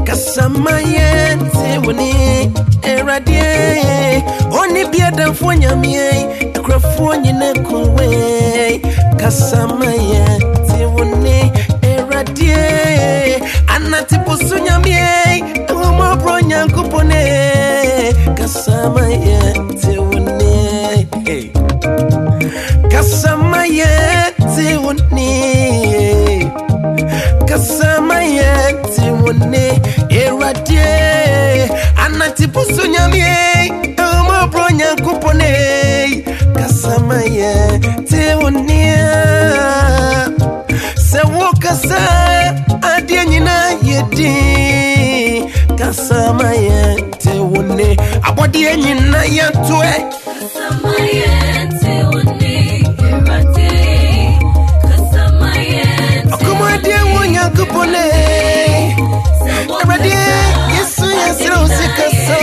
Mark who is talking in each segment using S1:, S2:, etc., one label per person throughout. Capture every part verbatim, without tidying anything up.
S1: Kasamaye tewoni eradie oni biada fonyamie ekrafoni nekowe Kasamaye tewoni eradie anatipo sunyamie umo bronya kupone Kasamaye tewoni hey. Kasamaye tewoni Kasamaye tewoni eradie anatipo sunyamie umo bronya kupone Kasamaye tewoni se wokasa adie nyina yedi Kasamaye tewoni abodie nyina yatwe
S2: Kasamaye tewoni eradie Kasamaye
S1: akomade wonya kupone eradie yesu yesu sikasa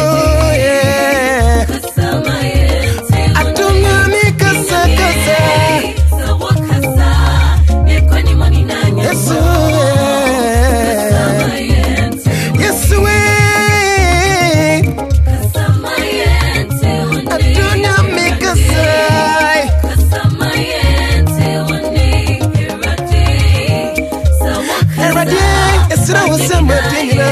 S2: Kasamaye
S1: atunga mikasa kasa
S2: Sawakasa nekoni moni nanya
S1: yesu
S2: Kasamaye
S1: yesu
S2: Kasamaye tewoni
S1: atunga mikasa
S2: Kasamaye tewoni eradie Sawakasa
S1: eradie yesu usemedina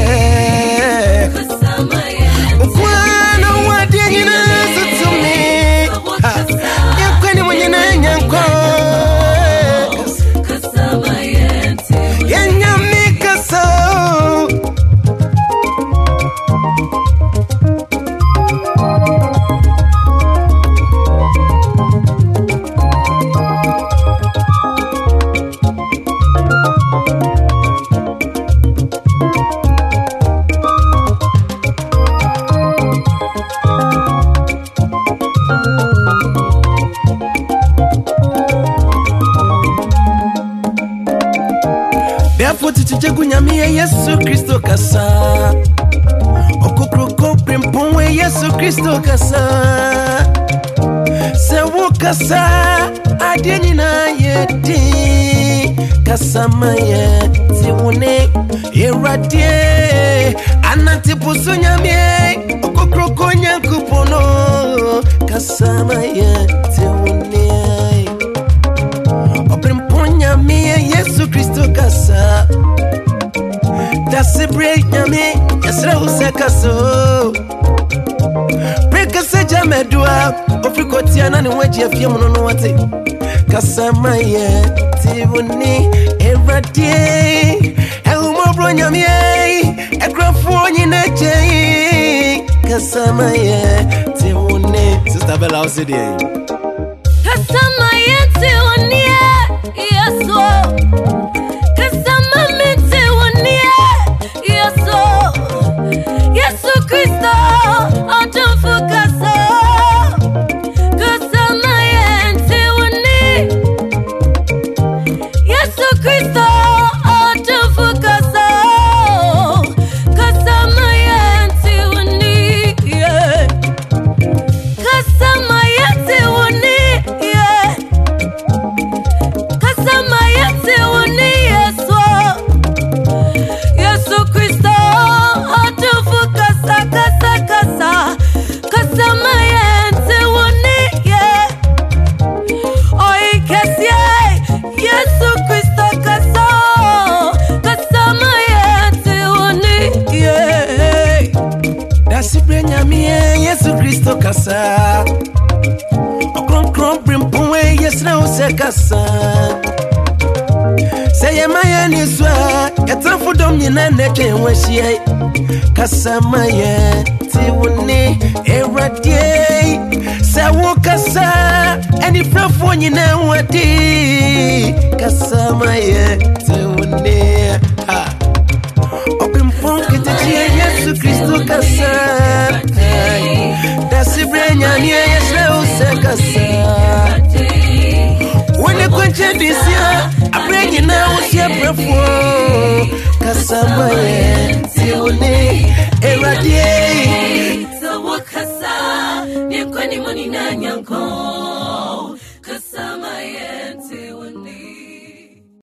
S2: Kasamaye
S1: ukwana wadina zutumi yakweni mwenye na nyanko
S2: Kasamaye
S1: yenyamikasa Therefore, tiche kunyamie Yesu Kristo kasa Okukroko primpumwe Yesu Kristo kasa Sewu kasa adeni na yedi Kasamaye tiwune eradie Anatipu sunyamie Okukroko nyankupono Kasamaye tiwune Oprimponya mie Yesu Kristo kasa Dasibre nyame Yesra usekaso Breka seja medua Ofrikotia nani waji ya fiya munono wate Kasamaye tiwuni eradie Ehumobro nyame Ekrafonyi neche Kasamaye tiwuni Sister Bella Osidi
S2: Kasamaye tewoni Yesu Kasamaye tewoni Yesu Yesu Kristo atufukasa Kasamaye tewoni Yesu Kristo atufukasa Kasamaye tewoni Kasamaye tewoni Kasamaye tewoni Yesu Yesu Kristo atufukasa kasa kasa Kasamaye tewoni Oi kesie Yesu Kristo kasa Kasamaye tewoni
S1: Dasibre nyamie Yesu Kristo kasa Okron kron primpumwe Yesra usekasa Seye maya niswa Yatanfu dom nyina neke nwashie Kasamaye tiwuni eradie Sewu kasa Eni frafo nyina wadi Kasamaye tiwuni ha Opimpon kitechie Yesu Kristo kasa Dasibre nyamie Yesra usekasa Wene kwenche disia Abrenye na usia brefo Kasamaye tiwuni eradie
S2: Sawakasa nekoni moni nanya